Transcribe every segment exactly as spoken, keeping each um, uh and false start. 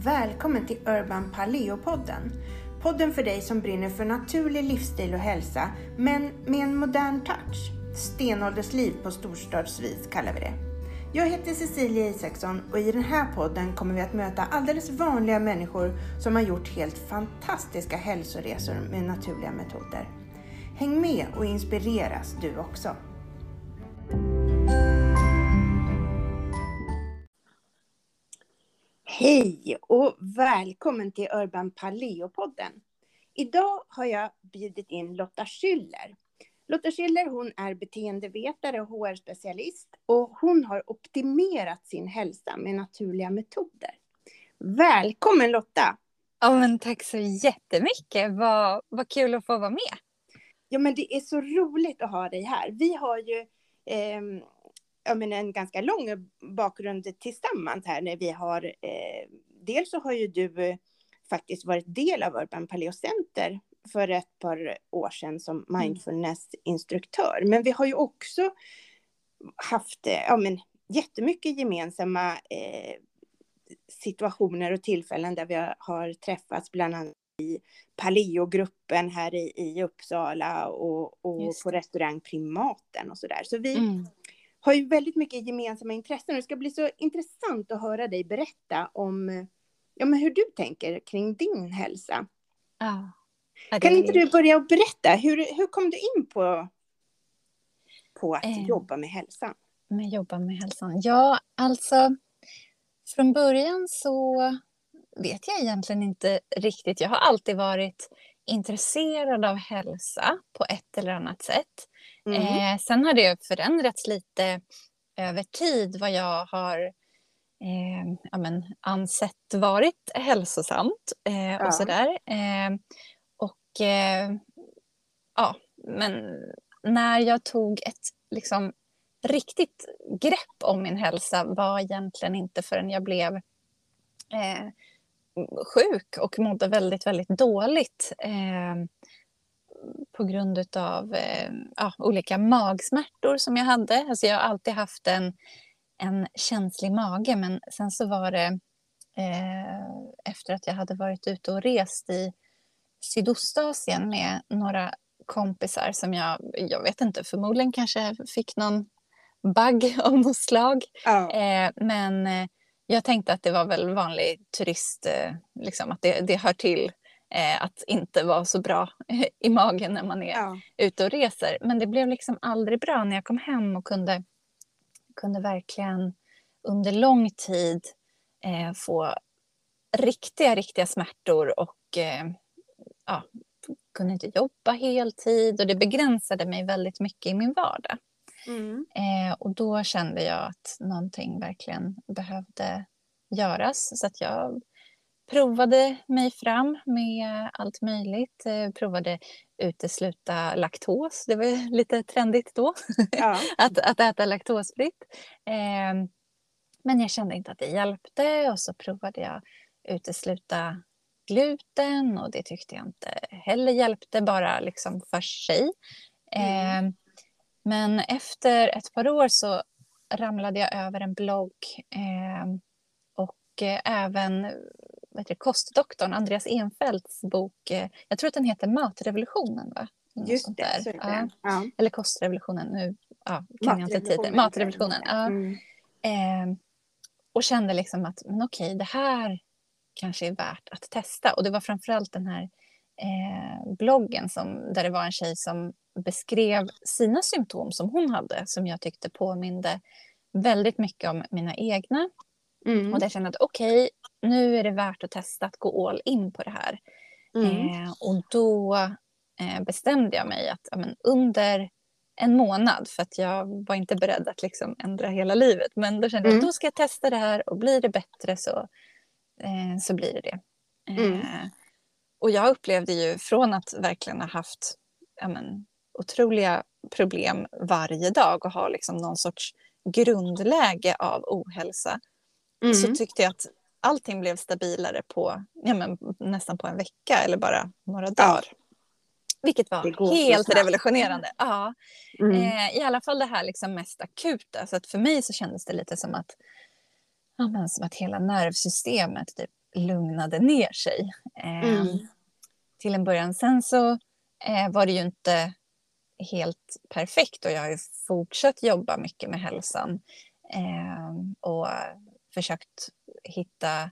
Välkommen till Urban Paleo-podden. Podden för dig som brinner för naturlig livsstil och hälsa, men med en modern touch. Stenåldersliv på storstadsvis kallar vi det. Jag heter Cecilia Isaksson och i den här podden kommer vi att möta alldeles vanliga människor som har gjort helt fantastiska hälsoresor med naturliga metoder. Häng med och inspireras du också. Hej och välkommen till Urban Paleo-podden. Idag har jag bjudit in Lotta Schüller. Lotta Schüller, hon är beteendevetare och H R-specialist och hon har optimerat sin hälsa med naturliga metoder. Välkommen Lotta! Ja, men tack så jättemycket. Vad, vad kul att få vara med. Ja, men det är så roligt att ha dig här. Vi har ju eh, ja, men en ganska lång bakgrund tillsammans här. När vi har, eh, dels så har ju du eh, faktiskt varit del av Urban Paleo Center för ett par år sedan som mindfulness-instruktör. Men vi har ju också haft eh, ja, men jättemycket gemensamma eh, situationer och tillfällen där vi har, har träffats bland annat i Paleo-gruppen här i, i Uppsala och, och på restaurang Primaten och sådär. Så vi mm. har ju väldigt mycket gemensamma intressen. Det ska bli så intressant att höra dig berätta om ja, men hur du tänker kring din hälsa. Ja. Ja, kan inte du börja och berätta, hur, hur kom du in på, på att eh, jobba med hälsan? Med jobba med hälsan? Ja, alltså från början så vet jag egentligen inte riktigt. Jag har alltid varit intresserad av hälsa på ett eller annat sätt. Mm. Eh, sen har det förändrats lite över tid vad jag har eh, ja, men, ansett varit hälsosamt eh, ja. och sådär. Eh, och eh, ja, men när jag tog ett liksom riktigt grepp om min hälsa var egentligen inte förrän jag blev eh, sjuk och mådde väldigt, väldigt dåligt eh, på grund av eh, ja, olika magsmärtor som jag hade. Alltså jag har alltid haft en, en känslig mage, men sen så var det eh, efter att jag hade varit ute och rest i Sydostasien med några kompisar som jag, jag vet inte, förmodligen kanske fick någon bugg av något slag. Ja. Eh, men eh, jag tänkte att det var väl vanlig turist, eh, liksom, att det, det hör till eh, att inte vara så bra eh, i magen när man är ja. ute och reser. Men det blev liksom aldrig bra när jag kom hem och kunde, kunde verkligen under lång tid eh, få riktiga, riktiga smärtor och eh, ja, kunde inte jobba heltid och det begränsade mig väldigt mycket i min vardag. Mm. Eh, och då kände jag att någonting verkligen behövde göras. Så att jag provade mig fram med allt möjligt. Eh, provade utesluta laktos. Det var lite trendigt då. Ja. att, att äta laktosfritt. Eh, men jag kände inte att det hjälpte. Och så provade jag utesluta gluten. Och det tyckte jag inte heller hjälpte. Bara liksom för sig. Mm. Eh, Men efter ett par år så ramlade jag över en blogg eh, och eh, även vet du, kostdoktorn Andreas Enfeldts bok, eh, jag tror att den heter Matrevolutionen, va? Just det, så ja. Ja. Eller kostrevolutionen, nu ja, kan jag inte titeln. Matrevolutionen, ja. Mm. Eh, och kände liksom att men okej, det här kanske är värt att testa. Och det var framförallt den här eh, bloggen som, där det var en tjej som beskrev sina symptom som hon hade, som jag tyckte påminde väldigt mycket om mina egna. Mm. Och där kände jag att okej, okay, nu är det värt att testa att gå all in på det här. Mm. Eh, och då eh, bestämde jag mig att ja, men under en månad, för att jag var inte beredd att liksom ändra hela livet, men då kände jag mm. att då ska jag testa det här och blir det bättre så, eh, så blir det det. Mm. Eh, och jag upplevde ju från att verkligen ha haft ja, men, otroliga problem varje dag och ha liksom någon sorts grundläge av ohälsa. Mm. Så tyckte jag att allting blev stabilare på ja, men, nästan på en vecka eller bara några dagar. Ja. Vilket var helt revolutionerande. Ja. Mm. Eh, I alla fall det här liksom mest akuta. Så att för mig så kändes det lite som att, ja, men, som att hela nervsystemet typ lugnade ner sig. Eh, Mm. till en början. Sen så eh, var det ju inte helt perfekt och jag har ju fortsatt jobba mycket med hälsan. Eh, och försökt hitta,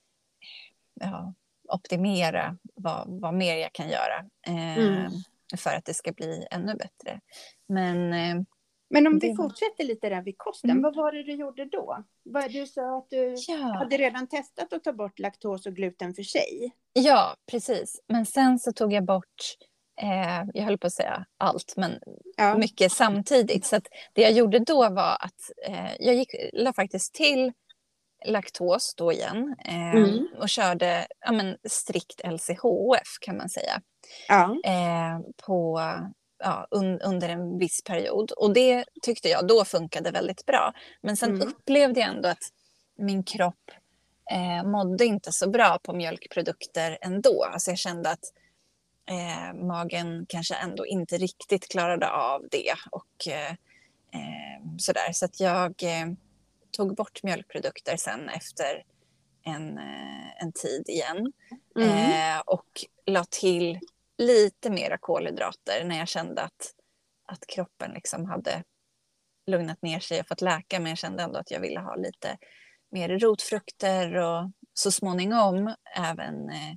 ja, optimera vad, vad mer jag kan göra eh, Mm. för att det ska bli ännu bättre. Men, eh, Men om vi det... fortsätter lite där vid kosten, mm. vad var det du gjorde då? Du sa att du ja. hade redan testat att ta bort laktos och gluten för sig. Ja, precis. Men sen så tog jag bort, eh, jag höll på att säga allt, men Ja. mycket samtidigt. Så att det jag gjorde då var att eh, jag gick, la faktiskt till laktos då igen eh, Mm. och körde ja, men, strikt L C H F kan man säga. Ja. Eh, på, ja, un, under en viss period. Och det tyckte jag då funkade väldigt bra. Men sen Mm. upplevde jag ändå att min kropp eh, mådde inte så bra på mjölkprodukter ändå. Alltså jag kände att eh, magen kanske ändå inte riktigt klarade av det. Och eh, eh, sådär. Så att jag eh, tog bort mjölkprodukter sen efter en, eh, en tid igen. Mm. Eh, och la till lite mera kolhydrater när jag kände att, att kroppen liksom hade lugnat ner sig och fått läka. Men jag kände ändå att jag ville ha lite mer rotfrukter och så småningom även eh,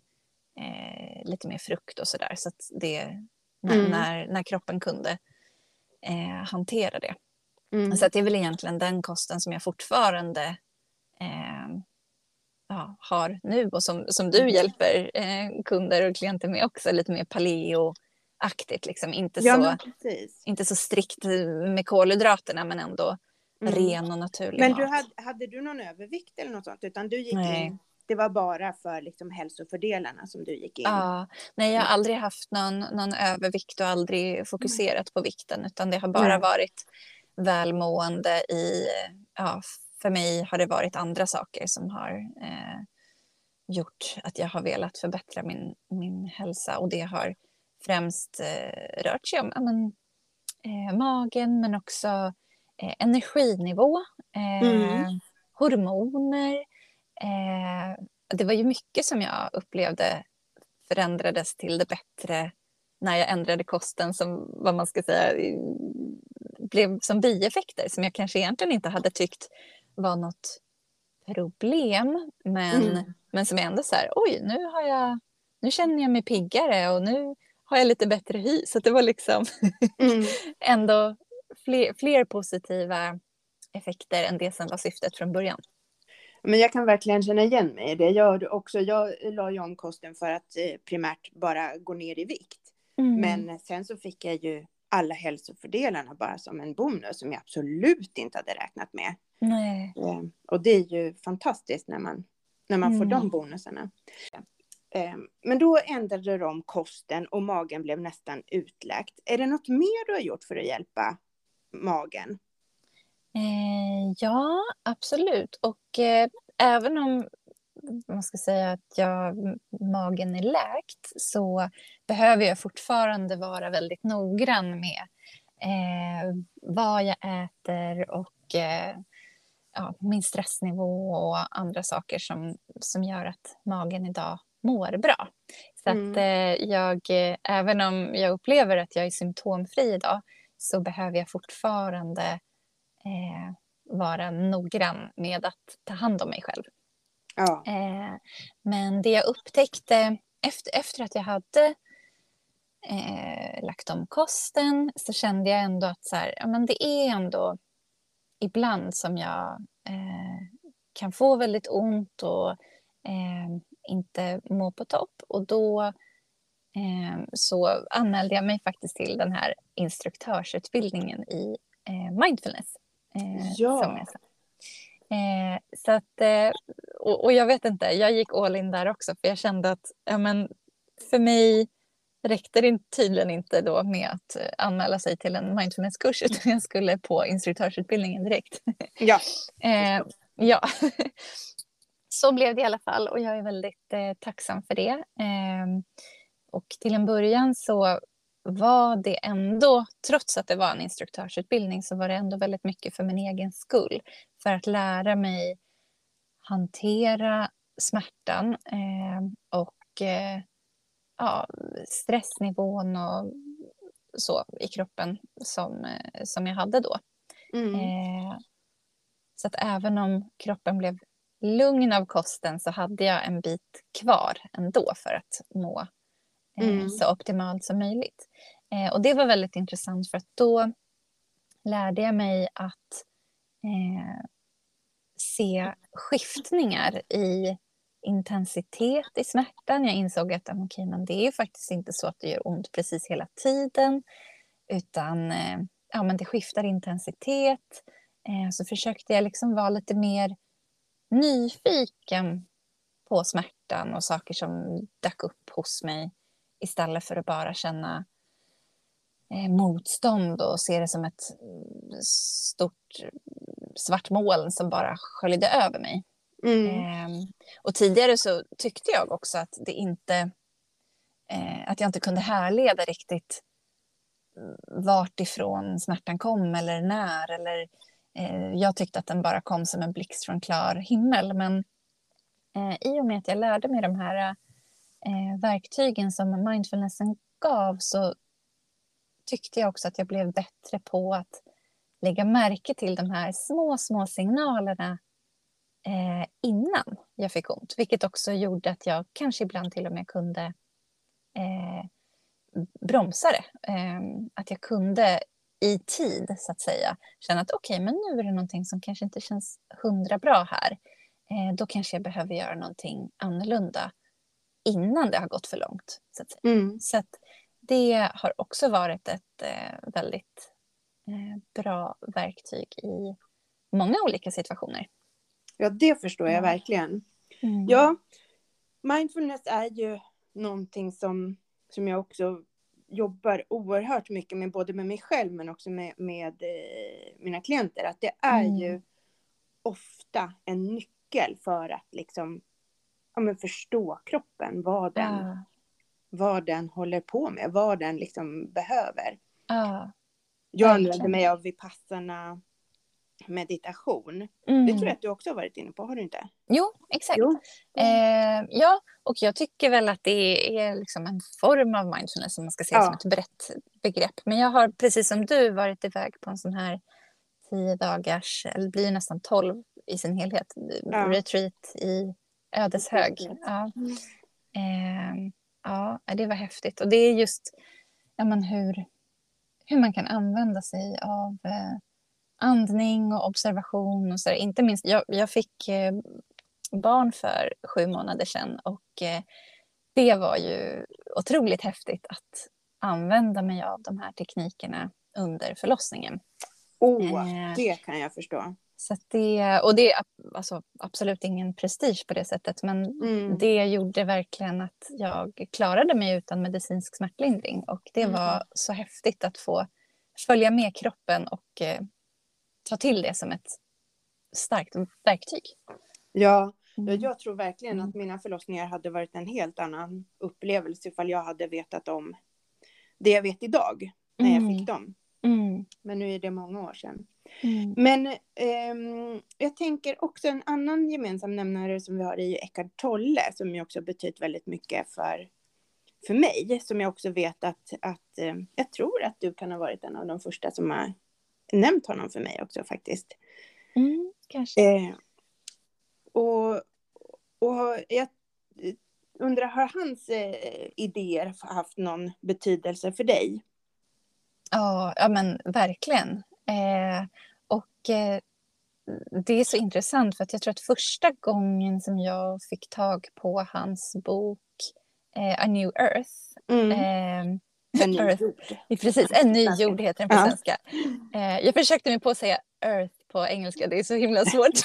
eh, lite mer frukt och sådär. Så att det, när, Mm. när, när kroppen kunde eh, hantera det. Mm. Så att det är väl egentligen den kosten som jag fortfarande eh, ja, har nu och som, som du hjälper eh, kunder och klienter med också. Lite mer paleo-aktigt. Liksom. Inte, Ja, så, inte så strikt med kolhydraterna men ändå mm. ren och naturlig men mat. Men du hade, hade du någon övervikt eller något sånt? Utan du gick Nej. in, det var bara för liksom hälsofördelarna som du gick in? Ja, nej, jag har aldrig haft någon, någon övervikt och aldrig fokuserat mm. på vikten. Utan det har bara nej. varit välmående i... Ja, för mig har det varit andra saker som har eh, gjort att jag har velat förbättra min, min hälsa. Och det har främst eh, rört sig om ja, men, eh, magen men också eh, energinivå, eh, mm. hormoner. Eh, det var ju mycket som jag upplevde förändrades till det bättre när jag ändrade kosten som vad man ska säga blev som bieffekter som jag kanske egentligen inte hade tyckt var något problem men, mm. men som är ändå så här, oj nu har jag nu känner jag mig piggare och nu har jag lite bättre hy så det var liksom mm. ändå fler, fler positiva effekter än det som var syftet från början. Men jag kan verkligen känna igen mig i det. Jag, också, jag la ju om kosten för att eh, primärt bara gå ner i vikt. Mm. Men sen så fick jag ju alla hälsofördelarna bara som en bonus som jag absolut inte hade räknat med. Nej. Eh, och det är ju fantastiskt när man, när man mm. får de bonusarna. Eh, men då ändrade de kosten och magen blev nästan utläkt. Är det något mer du har gjort för att hjälpa magen? Eh, ja, absolut. Och eh, även om man ska säga att jag, magen är läkt så behöver jag fortfarande vara väldigt noggrann med eh, vad jag äter och eh, ja, min stressnivå och andra saker som, som gör att magen idag mår bra. Så mm. att eh, jag, även om jag upplever att jag är symptomfri idag så behöver jag fortfarande Eh, vara noggrann med att ta hand om mig själv. Ja. Eh, men det jag upptäckte efter, efter att jag hade eh, lagt om kosten så kände jag ändå att så här, ja, men det är ändå ibland som jag eh, kan få väldigt ont och eh, inte må på topp. Och då eh, så anmälde jag mig faktiskt till den här instruktörsutbildningen i eh, mindfulness. Eh, ja. Eh, så att, eh, och, och jag vet inte, jag gick all in där också för jag kände att ja, men för mig räckte det tydligen inte då med att eh, anmäla sig till en mindfulnesskurs utan jag skulle på instruktörsutbildningen direkt. Ja. eh, ja. Så blev det i alla fall och jag är väldigt eh, tacksam för det. Eh, och till en början så var det ändå, trots att det var en instruktörsutbildning så var det ändå väldigt mycket för min egen skull. För att lära mig hantera smärtan eh, och eh, ja, stressnivån och så i kroppen som, eh, som jag hade då. Mm. Eh, så att även om kroppen blev lugn av kosten så hade jag en bit kvar ändå för att må eh, Mm. så optimalt som möjligt. Eh, och det var väldigt intressant för att då lärde jag mig att eh, se skiftningar i intensitet i smärtan. Jag insåg att okay, men det är faktiskt inte så att det gör ont precis hela tiden, utan eh, ja, men det skiftar intensitet. Eh, så försökte jag liksom vara lite mer nyfiken på smärtan och saker som dök upp hos mig istället för att bara känna eh, motstånd och se det som ett stort svart moln som bara sköljde över mig. Mm. Eh, och tidigare så tyckte jag också att det inte eh, att jag inte kunde härleda riktigt vart ifrån smärtan kom eller när. Eller, eh, jag tyckte att den bara kom som en blixt från klar himmel. Men eh, i och med att jag lärde mig de här eh, verktygen som mindfulnessen gav så tyckte jag också att jag blev bättre på att lägga märke till de här små, små signalerna eh, innan jag fick ont. Vilket också gjorde att jag kanske ibland till och med kunde eh, bromsa det. Eh, att jag kunde i tid så att säga känna att okej, okay, men nu är det någonting som kanske inte känns hundra bra här. Eh, då kanske jag behöver göra någonting annorlunda innan det har gått för långt. Så att säga. Mm. Så att det har också varit ett eh, väldigt eh, bra verktyg i många olika situationer. Ja, det förstår jag Ja. verkligen. Mm. Ja, mindfulness är ju någonting som, som jag också jobbar oerhört mycket med, både med mig själv men också med, med eh, mina klienter. Att det är Mm. ju ofta en nyckel för att liksom, ja, men förstå kroppen, vad den, Ja. vad den håller på med, vad den liksom behöver. Ja. Jag Verkligen. använder mig av Vipassana meditation. Mm. Det tror jag att du också har varit inne på, har du inte? Jo, exakt. Jo. Eh, ja, och jag tycker väl att det är liksom en form av mindfulness som man ska se Ja. som ett brett begrepp. Men jag har precis som du varit iväg på en sån här tio dagars, eller blir nästan tolv i sin helhet, Ja. retreat i Ödeshög. Ja. Mm. Eh, ja, det var häftigt. Och det är just ja, men hur, hur man kan använda sig av eh, andning och observation. Och så där. Inte minst, jag, jag fick eh, barn för sju månader sedan och eh, det var ju otroligt häftigt att använda mig av de här teknikerna under förlossningen. Oh, Eh, det kan jag förstå. Så att det, och det är alltså absolut ingen prestige på det sättet, men Mm. det gjorde verkligen att jag klarade mig utan medicinsk smärtlindring. Och det Mm. var så häftigt att få följa med kroppen och eh, ta till det som ett starkt verktyg. Ja, Mm. jag tror verkligen Mm. att mina förlossningar hade varit en helt annan upplevelse ifall jag hade vetat om det jag vet idag när jag Mm. fick dem. Mm. Men nu är det många år sedan. Mm. Men ehm, jag tänker också en annan gemensam nämnare som vi har är ju Eckhart Tolle, som ju också betytt väldigt mycket för, för mig. Som jag också vet att, att eh, jag tror att du kan ha varit en av de första som har nämnt honom för mig också faktiskt. Mm, kanske. Eh, och, och jag undrar, har hans eh, idéer haft någon betydelse för dig? Ja, ja men verkligen. Eh, och eh, det är så intressant för att jag tror att första gången som jag fick tag på hans bok eh, A New Earth. Mm. Eh, En ny Earth, jord. precis, En ny jord heter den på Ja. svenska. Eh, jag försökte mig på att säga Earth på engelska, det är så himla svårt.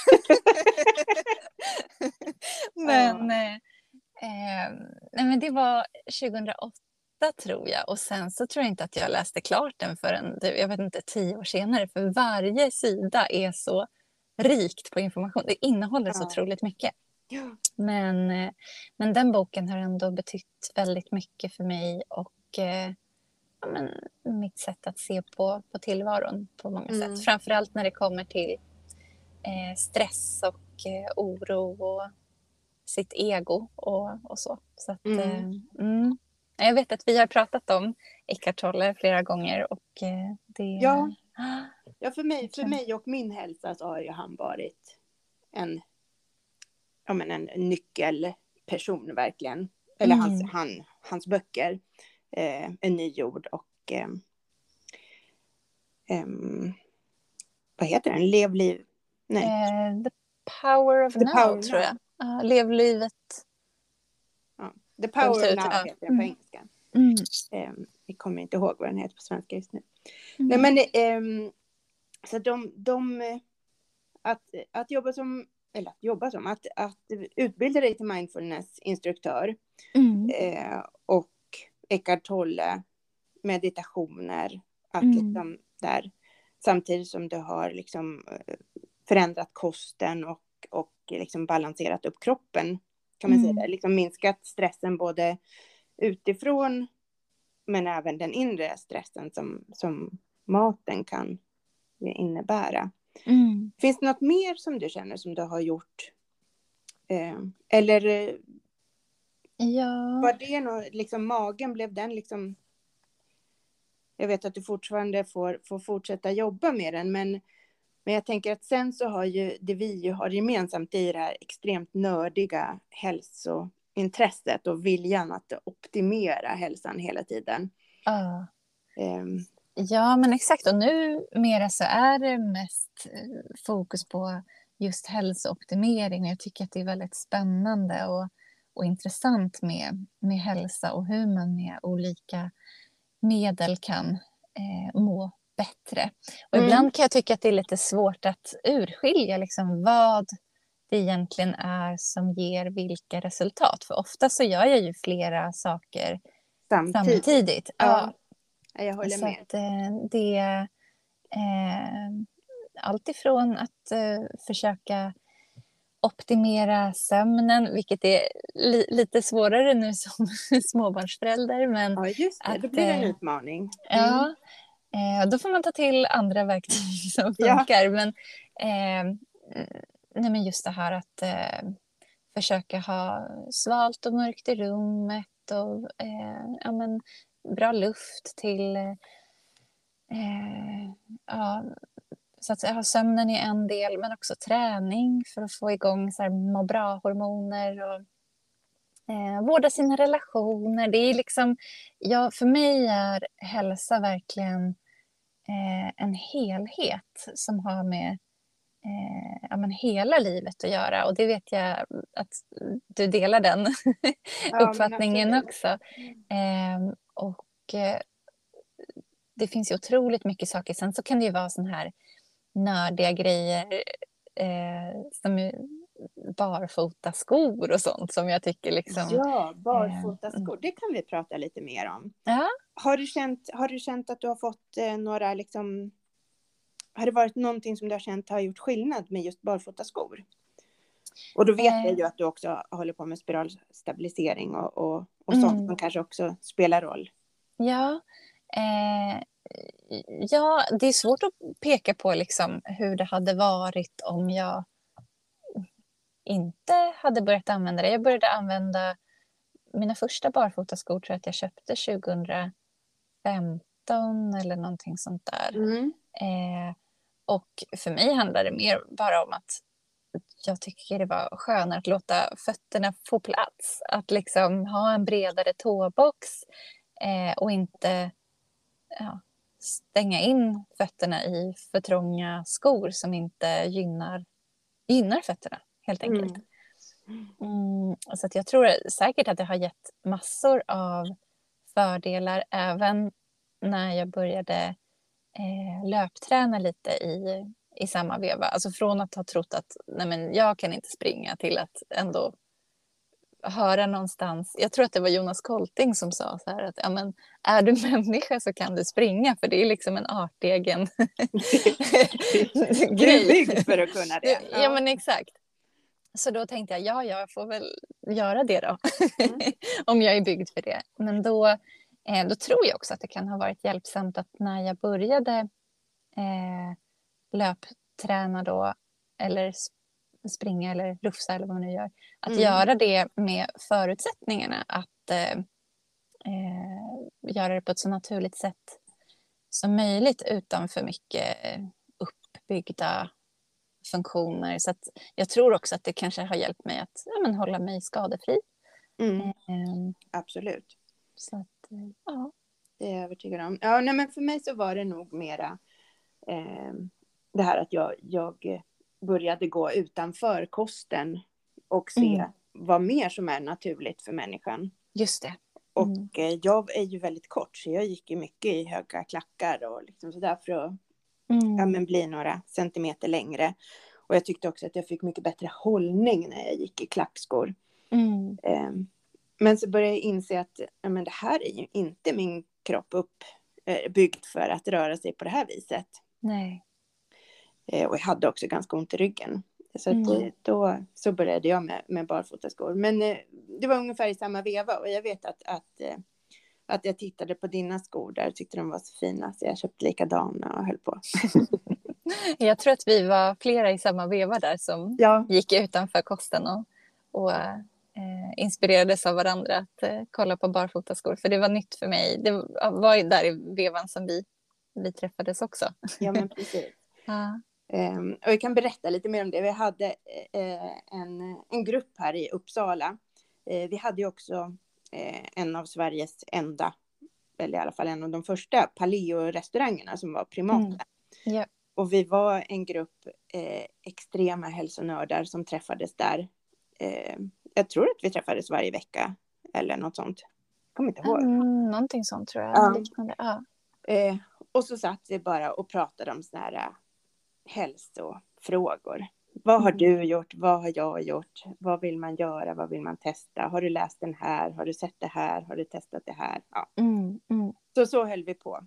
men, eh, eh, nej, men det var tjugohundraåtta tror jag. Och sen så tror jag inte att jag läste klart den förrän, jag vet inte, tio år senare. För varje sida är så rikt på information. Det innehåller så Ja. otroligt mycket. Ja. Men, eh, men den boken har ändå betytt väldigt mycket för mig. Och eh, ja, men, mitt sätt att se på, på tillvaron på många Mm. sätt. Framförallt när det kommer till eh, stress och eh, oro och sitt ego och, och så. så att, Mm. eh, mm. Jag vet att vi har pratat om Eckart Tolle flera gånger och eh, det... Ja, ja för, mig, för mig och min hälsa så har ju han varit en, ja, men en nyckelperson verkligen. Eller Mm. hans, han, hans böcker, eh, En ny jord och eh, eh, vad heter den? Lev liv... Nej. Eh, the power of The now, power tror jag. now. Uh, lev livet. Ja. The power of now ja. heter den på engelska. Mm. Eh, jag kommer inte ihåg vad den heter på svenska just nu. Mm. Nej, men eh, så de, de att, att jobba som, eller att jobba som, att, att utbilda dig till mindfulness-instruktör Mm. eh, och Eckart Tolle, meditationer, att Mm. liksom där, samtidigt som du har liksom förändrat kosten och, och liksom balanserat upp kroppen, kan man Mm. säga, liksom minskat stressen både utifrån men även den inre stressen som, som maten kan innebära. Mm. Finns det något mer som du känner som du har gjort? Eh, eller Ja. var det något, liksom magen, blev den liksom... Jag vet att du fortfarande får, får fortsätta jobba med den, men, men jag tänker att sen så har ju det vi ju har gemensamt i det här extremt nördiga hälsointresset och viljan att optimera hälsan hela tiden. Ja. Um, Ja, men exakt. Och nu mera så är det mest fokus på just hälsooptimering. Jag tycker att det är väldigt spännande och, och intressant med, med hälsa och hur man med olika medel kan eh, må bättre. Och mm. ibland kan jag tycka att det är lite svårt att urskilja liksom vad det egentligen är som ger vilka resultat. För ofta så gör jag ju flera saker Samtidigt. samtidigt. Ja. Ja, jag håller så med. att eh, det är eh, allt ifrån att eh, försöka optimera sömnen, vilket är li- lite svårare nu som småbarnsförälder. Men ja, just det. att, Då blir det en eh, utmaning. Mm. Ja, eh, då får man ta till andra verktyg som funkar. Ja. Men, eh, nej, men just det här att eh, försöka ha svalt och mörkt i rummet och eh, ja, men, bra luft till... Eh, ja, så att ha sömnen är en del, men också träning för att få igång så här må bra-hormoner och eh, vårda sina relationer. Det är liksom, ja, för mig är hälsa verkligen eh, en helhet som har med eh, ja, men hela livet att göra. Och det vet jag att du delar den ja, uppfattningen också. Eh, och eh, det finns ju otroligt mycket saker. Sen så kan det ju vara sån här nördiga grejer eh, som barfota skor och sånt som jag tycker liksom... Ja, barfota skor. Eh, det kan vi prata lite mer om. Ja. Har du känt, har du känt att du har fått eh, några liksom... Har det varit någonting som du har känt har gjort skillnad med just barfota skor? Och då vet eh. jag ju att du också håller på med spiralstabilisering och, och, och mm. sånt som kanske också spelar roll. Ja, eh, ja, det är svårt att peka på liksom hur det hade varit om jag inte hade börjat använda det. Jag började använda mina första barfotaskor, tror jag att jag köpte tjugohundrafemton eller någonting sånt där. Mm. Eh, och för mig handlar det mer bara om att jag tycker det var skönare att låta fötterna få plats. Att liksom ha en bredare tåbox eh, och inte ja, stänga in fötterna i för trånga skor som inte gynnar, gynnar fötterna, helt enkelt. Mm. Mm, så att jag tror säkert att det har gett massor av fördelar även när jag började eh, löpträna lite i, i samma veva. Alltså från att ha trott att nej men, jag kan inte springa till att ändå höra någonstans. Jag tror att det var Jonas Kolting som sa så här att ja, men, är du människa så kan du springa, för det är liksom en artegen grej. Du är byggd för att kunna det. Ja, ja men exakt. Så då tänkte jag, ja, jag får väl göra det då. Mm. Om jag är byggd för det. Men då, eh, då tror jag också att det kan ha varit hjälpsamt att när jag började eh, löpträna då, eller springa eller rufsa eller vad man nu gör. Att Mm. göra det med förutsättningarna att eh, eh, göra det på ett så naturligt sätt som möjligt utan för mycket uppbyggda funktioner. Så att jag tror också att det kanske har hjälpt mig att ja, men hålla mig skadefri. Mm. Eh, Absolut. så att, eh, ja. Det är jag övertygad om. Ja, nej, men för mig så var det nog mera eh, det här att jag, jag började gå utanför kosten och se Mm. vad mer som är naturligt för människan. Just det. Och Mm. eh, jag är ju väldigt kort, så jag gick ju mycket i höga klackar och liksom sådär för att Mm. ja, men bli några centimeter längre. Och jag tyckte också att jag fick mycket bättre hållning när jag gick i klackskor. Mm. Eh, men så började jag inse att ja, men det här är ju inte min kropp uppbyggd för att röra sig på det här viset. Nej. Eh, och jag hade också ganska ont i ryggen. Så Mm. att, då så började jag med, med barfotaskor. Men eh, det var ungefär i samma veva. Och jag vet att, att, eh, att jag tittade på dina skor där och tyckte de var så fina. Så jag köpte likadana och höll på. Jag tror att vi var flera i samma veva där som Ja. gick utanför kosten och, och eh, inspirerades av varandra att eh, kolla på barfotaskor. För det var nytt för mig. Det var ju där i vevan som vi, vi träffades också. Ja, men precis. Ja. Um, och jag kan berätta lite mer om det. Vi hade uh, en, en grupp här i Uppsala. Uh, vi hade ju också uh, en av Sveriges enda, eller i alla fall en av de första paleo-restaurangerna som var Primata. Mm. Yeah. Och vi var en grupp uh, extrema hälsonördar som träffades där. Uh, jag tror att vi träffades varje vecka eller något sånt. Jag kommer inte ihåg. Mm, någonting sånt tror jag. Ja. Liknande. Ja. Uh, och så satt vi bara och pratade om såna här hälsofrågor. Vad har du gjort? Vad har jag gjort? Vad vill man göra? Vad vill man testa? Har du läst den här? Har du sett det här? Har du testat det här? Ja. Mm, mm. Så så höll vi på.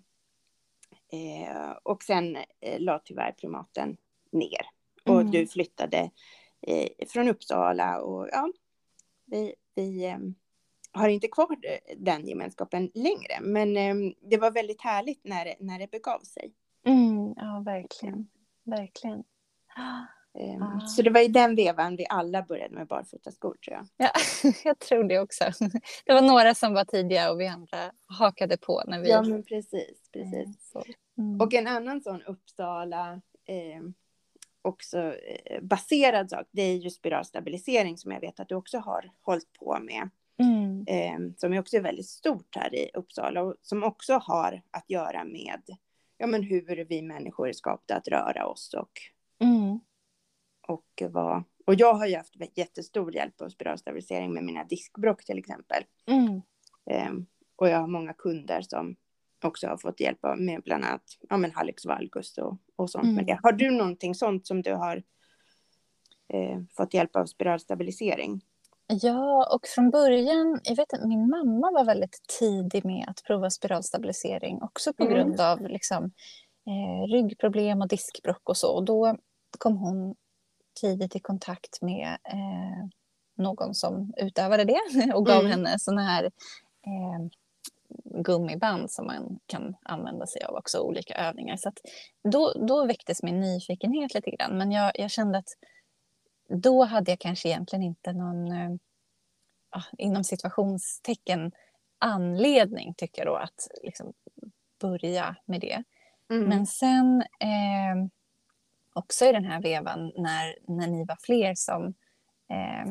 Eh, och sen eh, la tyvärr primaten ner. Och Mm. du flyttade eh, från Uppsala. Och ja, vi, vi eh, har inte kvar den gemenskapen längre. Men eh, det var väldigt härligt när det, när det begav sig. Mm, ja, verkligen. Verkligen. Um, Ah. Så det var i den vevan vi alla började med barfotaskor, tror jag. Ja, jag tror det också. Det var några som var tidiga och vi andra hakade på när vi... Ja, men precis. precis. Så. Mm. Och en annan sån Uppsala eh, också eh, baserad sak, det är ju spiralstabilisering som jag vet att du också har hållit på med. Mm. Eh, som är också väldigt stort här i Uppsala och som också har att göra med ja, men hur vi människor är skapta att röra oss och Mm. Och, vad, och jag har ju haft jättestor hjälp av spiralstabilisering med mina diskbråck till exempel. Mm. Um, och jag har många kunder som också har fått hjälp av med bland annat ja, men hallux valgus och, och sånt Mm. med det. Har du någonting sånt som du har eh, fått hjälp av spiralstabilisering? Ja, och från början, jag vet att min mamma var väldigt tidig med att prova spiralstabilisering. Också på Mm. grund av liksom, eh, ryggproblem och diskbråck och så. Och då kom hon tidigt i kontakt med eh, någon som utövade det och gav Mm. henne såna här eh, gummiband som man kan använda sig av också, olika övningar. Så att då, då väcktes min nyfikenhet lite grann. Men jag, jag kände att då hade jag kanske egentligen inte någon, eh, inom situationstecken, anledning tycker jag då att liksom börja med det. Mm. Men sen eh, också i den här vevan när, när ni var fler som eh,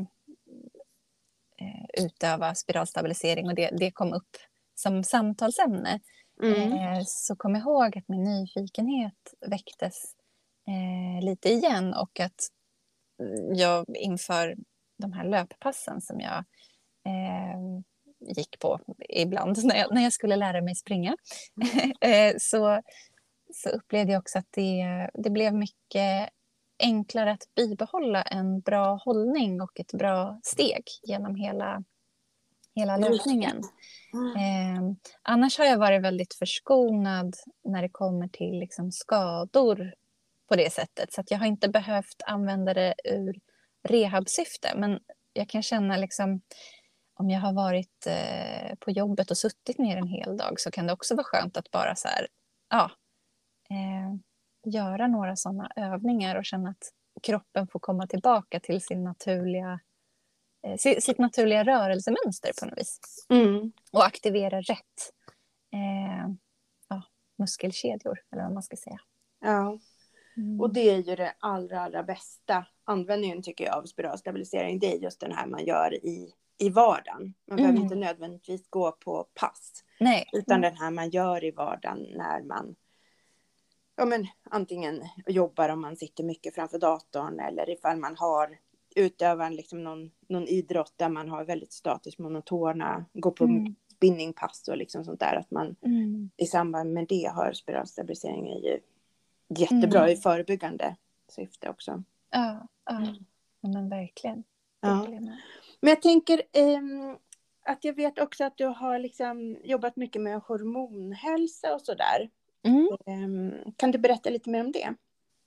eh, utövar spiralstabilisering och det, det kom upp som samtalsämne. Mm. Eh, så kom jag ihåg att min nyfikenhet väcktes eh, lite igen och att jag inför de här löppassen som jag eh, gick på ibland när jag, när jag skulle lära mig springa eh, så, så upplevde jag också att det, det blev mycket enklare att bibehålla en bra hållning och ett bra steg genom hela, hela löpningen. Eh, annars har jag varit väldigt förskonad när det kommer till liksom skador på det sättet. Så att jag har inte behövt använda det ur rehabsyfte. Men jag kan känna liksom, om jag har varit eh, på jobbet och suttit ner en hel dag så kan det också vara skönt att bara så här, ja, eh, göra några sådana övningar och känna att kroppen får komma tillbaka till sin naturliga, eh, sitt naturliga rörelsemönster på något vis. Mm. Och aktivera rätt eh, ja, muskelkedjor, eller vad man ska säga. Ja, mm. och det är ju det allra, allra bästa användningen tycker jag av spiralstabilisering. Det är just den här man gör i, i vardagen. Man mm. behöver inte nödvändigtvis gå på pass. Nej. Utan mm. den här man gör i vardagen när man ja, men, antingen jobbar om man sitter mycket framför datorn. Eller ifall man har utövar liksom någon, någon idrott där man har väldigt statiskt monotona. Går på mm. spinningpass och liksom sånt där. Att man mm. i samband med det har spiralstabilisering är ju jättebra mm. i förebyggande syfte också. Ja, ja. Mm. Men verkligen. Ja. Men jag tänker um, att jag vet också att du har liksom jobbat mycket med hormonhälsa och sådär. Mm. Um, kan du berätta lite mer om det?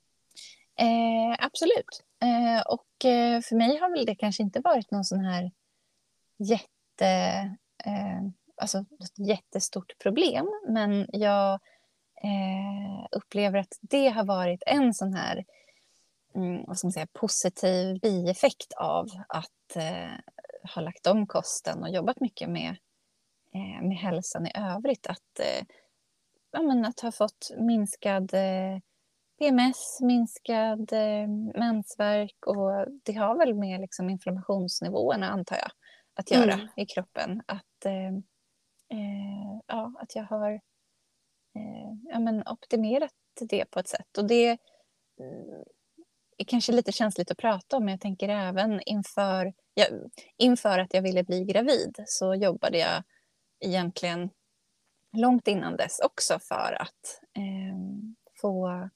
Eh, absolut. Eh, och eh, för mig har väl det kanske inte varit någon sån här jätte, eh, alltså ett jättestort problem. Men jag eh, upplever att det har varit en sån här mm, vad ska man säga, positiv bieffekt av att eh, ha lagt om kosten och jobbat mycket med, eh, med hälsan i övrigt. Att, eh, ja, men att ha fått minskad eh, P M S, minskad eh, mensvärk, och det har väl med liksom inflammationsnivåerna, antar jag, att göra mm. i kroppen. Att, eh, eh, ja, att jag har eh, ja, men optimerat det på ett sätt. Och det eh, är kanske lite känsligt att prata om, men jag tänker även inför, ja, inför att jag ville bli gravid så jobbade jag egentligen långt innan dess också för att eh, få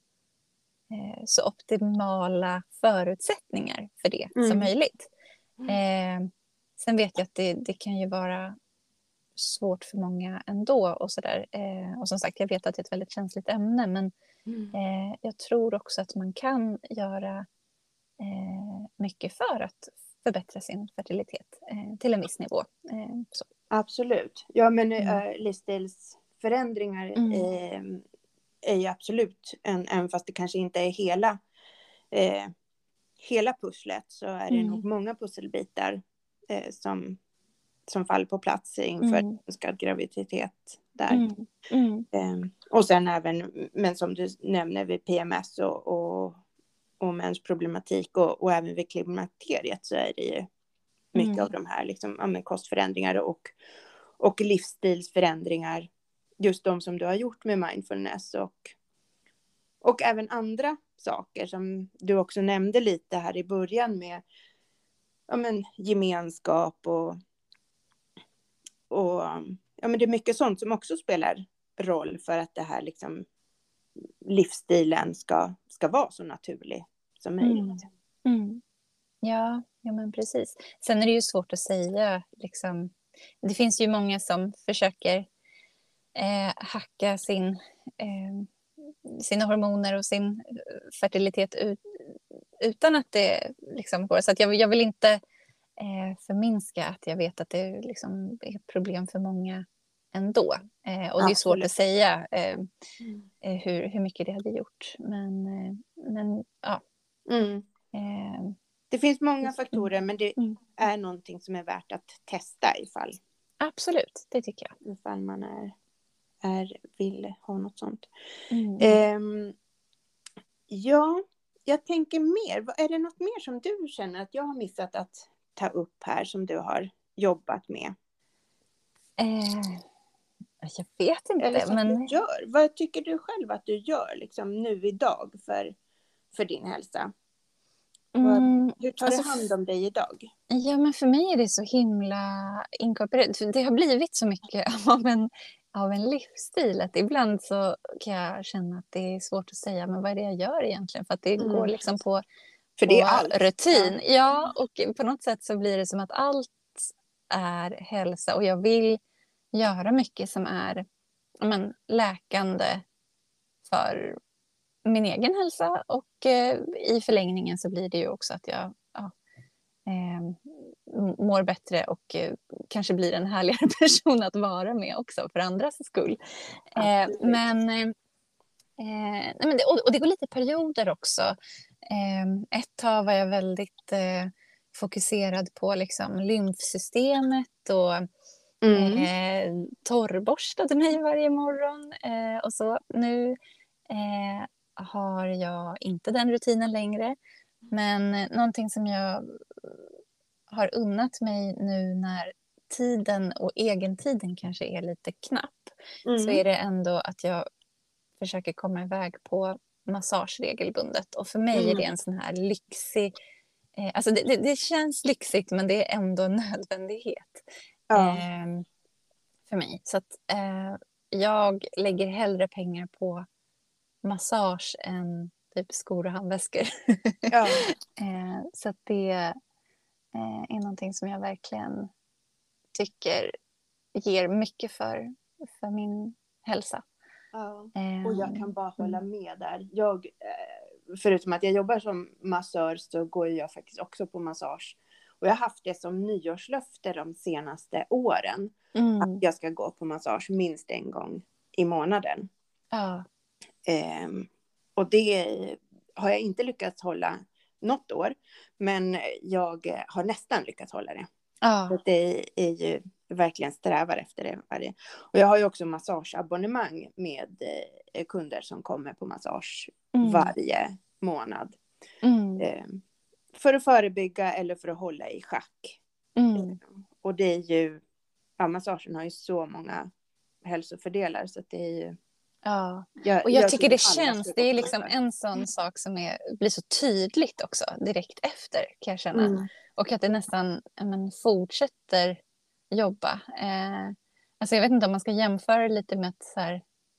så optimala förutsättningar för det mm. som möjligt. Mm. Eh, sen vet jag att det, det kan ju vara svårt för många ändå. Och, så där. Eh, och som sagt, jag vet att det är ett väldigt känsligt ämne. Men mm. eh, jag tror också att man kan göra eh, mycket för att förbättra sin fertilitet eh, till en viss nivå. Eh, så. Absolut. Ja, men mm. äh, livsstilsförändringar mm. eh, är ju absolut, en, även fast det kanske inte är hela, eh, hela pusslet, så är det mm. nog många pusselbitar eh, som, som faller på plats inför mm. önskad graviditet där. Mm. Mm. Eh, och sen även, men som du nämner vid P M S och, och, och mensproblematik och, och även vid klimakteriet, så är det ju mycket mm. av de här liksom, ja, men kostförändringar och, och livsstilsförändringar. Just de som du har gjort med mindfulness och, och även andra saker som du också nämnde lite här i början med ja, men, gemenskap och, och ja, men det är mycket sånt som också spelar roll för att det här liksom, livsstilen ska, ska vara så naturlig som möjligt. Mm. Mm. Ja, ja, men precis. Sen är det ju svårt att säga. Liksom, det finns ju många som försöker Eh, hacka sin, eh, sina hormoner och sin fertilitet ut, utan att det liksom går. Så att jag, jag vill inte eh, förminska att jag vet att det liksom är problem för många ändå. Eh, och det är svårt att säga eh, mm. hur, hur mycket det hade gjort. Men, eh, men ja. Mm. Eh, det finns många faktorer, men det mm. är någonting som är värt att testa ifall. Absolut, det tycker jag. Ifall man är... Är, vill ha något sånt. Mm. Um, ja, jag tänker mer. Är det något mer som du känner att jag har missat att ta upp här som du har jobbat med? Eh, jag vet inte. Eller som men... du gör. Vad tycker du själv att du gör liksom, nu idag för, för din hälsa? Mm, Hur tar alltså, du hand om dig idag? Ja, men för mig är det så himla inkorporerat. Det har blivit så mycket av en av en livsstil. Att ibland så kan jag känna att det är svårt att säga, men vad är det jag gör egentligen? För att det mm. går liksom på, För på det är allt. rutin. Ja. ja, och på något sätt så blir det som att allt är hälsa. Och jag vill göra mycket som är men, läkande för min egen hälsa. Och eh, i förlängningen så blir det ju också att jag ja, eh, mår bättre och eh, kanske blir en härligare person att vara med också för andras skull. Eh, men, eh, nej, men det, och, och det går lite perioder också. Eh, ett tag var jag väldigt eh, fokuserad på liksom lymfsystemet och Mm. eh, torrborstade mig varje morgon. Eh, och så nu eh, har jag inte den rutinen längre. Men eh, någonting som jag har unnat mig nu när tiden och egentiden kanske är lite knapp, Mm. så är det ändå att jag försöker komma iväg på massage regelbundet. Och för mig mm. är det en sån här lyxig... Eh, alltså det, det, det känns lyxigt, men det är ändå en nödvändighet Ja. eh, för mig. Så att eh, jag lägger hellre pengar på massage än typ skor och handväskor. Ja. eh, så att det eh, är någonting som jag verkligen tycker ger mycket för, för min hälsa. Ja, och jag kan bara hålla med där. Jag, förutom att jag jobbar som massör, så går jag faktiskt också på massage. Och jag har haft det som nyårslöfte de senaste åren. Mm. Att jag ska gå på massage minst en gång i månaden. Ja. Um, och det har jag inte lyckats hålla något år. Men jag har nästan lyckats hålla det. Ja. Så det är ju verkligen strävar efter det varje. Och jag har ju också massageabonnemang med eh, kunder som kommer på massage mm. varje månad. Mm. Eh, för att förebygga eller för att hålla i schack. Mm. Eh, och det är ju, ja, massagen har ju så många hälsofördelar, så att det är ju... Ja, jag, och jag, jag tycker det känns, det är liksom en sån mm. sak som är, blir så tydligt också direkt efter, kan jag känna. Mm. Och att det nästan men, fortsätter jobba. Eh, alltså jag vet inte om man ska jämföra lite med att så här,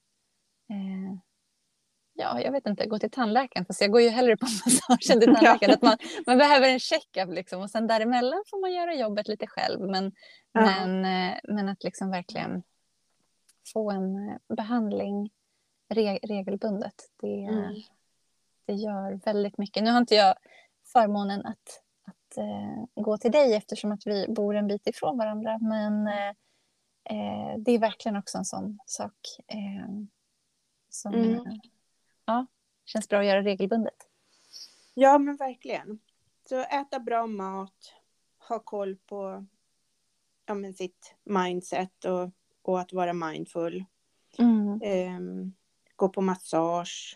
eh, ja, jag vet inte, gå till tandläkaren. Fast jag går ju hellre på massagen till tandläkaren. Att man, man behöver en check-up liksom. Och sen däremellan får man göra jobbet lite själv. Men, uh-huh. men, eh, men att liksom verkligen få en behandling re- regelbundet. Det, mm. det gör väldigt mycket. Nu har inte jag förmånen att att eh, gå till dig eftersom att vi bor en bit ifrån varandra. Men eh, det är verkligen också en sån sak eh, som mm. eh, ja, känns bra att göra regelbundet. Ja, men verkligen. Så äta bra mat, ha koll på ja, men sitt mindset och, och att vara mindful. Mm. Eh, gå på massage.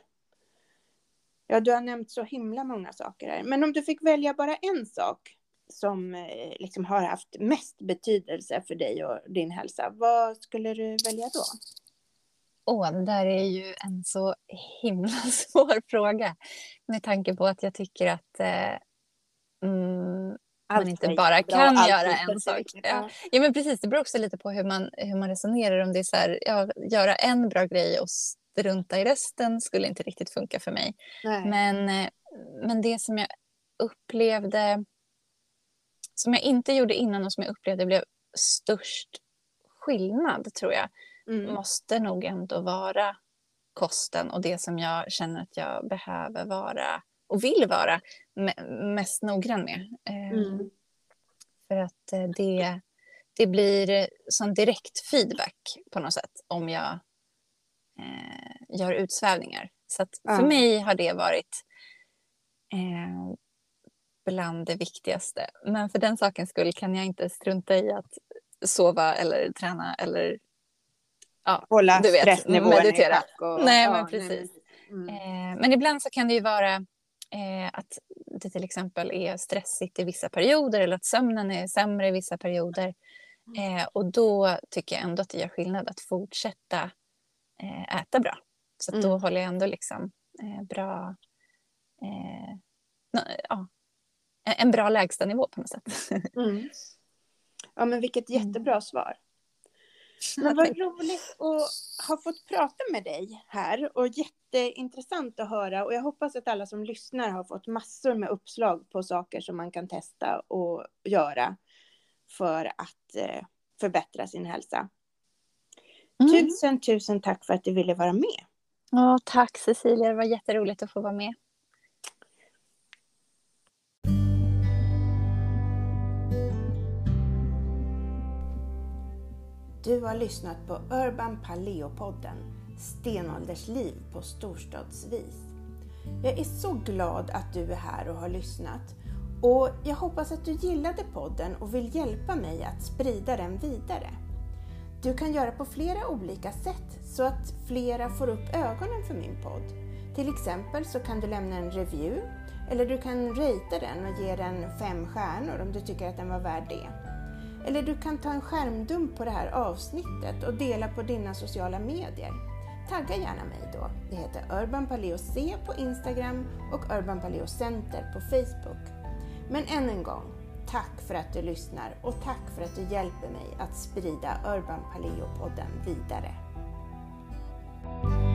Ja, du har nämnt så himla många saker här. Men om du fick välja bara en sak som eh, liksom har haft mest betydelse för dig och din hälsa, vad skulle du välja då? Åh, det där är ju en så himla svår fråga. Med tanke på att jag tycker att eh, mm, man inte bara kan göra en sak. Ja. ja, men precis. Det beror också lite på hur man, hur man resonerar. Om det är så här, ja, göra en bra grej och strunta i resten skulle inte riktigt funka för mig. Nej. Men, men det som jag upplevde, som jag inte gjorde innan och som jag upplevde blev störst skillnad, tror jag, mm. måste nog ändå vara kosten och det som jag känner att jag behöver vara och vill vara mest noggrann med. Mm. För att det, det blir sån direkt feedback på något sätt om jag eh, gör utsvävningar. Så att för mm. mig har det varit eh, bland det viktigaste. Men för den sakens skull kan jag inte strunta i att sova eller träna eller ja, hålla du vet, stressnivån meditera. Och, nej, ja, men precis. Nej, men, mm. eh, men ibland så kan det ju vara eh, att det till exempel är stressigt i vissa perioder eller att sömnen är sämre i vissa perioder. Eh, och då tycker jag ändå att det gör skillnad att fortsätta eh, äta bra. Så att då mm. håller jag ändå liksom eh, bra eh, ja, en bra lägsta nivå på något sätt. mm. Ja, men vilket jättebra mm. svar. Men vad roligt att ha fått prata med dig här och jätteintressant att höra, och jag hoppas att alla som lyssnar har fått massor med uppslag på saker som man kan testa och göra för att eh, förbättra sin hälsa. Mm. Tusen, tusen tack för att du ville vara med. Ja, tack Cecilia, det var jätteroligt att få vara med. Du har lyssnat på Urban Paleo-podden, stenåldersliv på storstadsvis. Jag är så glad att du är här och har lyssnat. Och jag hoppas att du gillade podden och vill hjälpa mig att sprida den vidare. Du kan göra på flera olika sätt så att flera får upp ögonen för min podd. Till exempel så kan du lämna en review eller du kan ratea den och ge den fem stjärnor om du tycker att den var värd det. Eller du kan ta en skärmdump på det här avsnittet och dela på dina sociala medier. Tagga gärna mig då. Det heter Urban Paleo C på Instagram och Urban Paleo Center på Facebook. Men än en gång, tack för att du lyssnar och tack för att du hjälper mig att sprida Urban Paleo-podden vidare.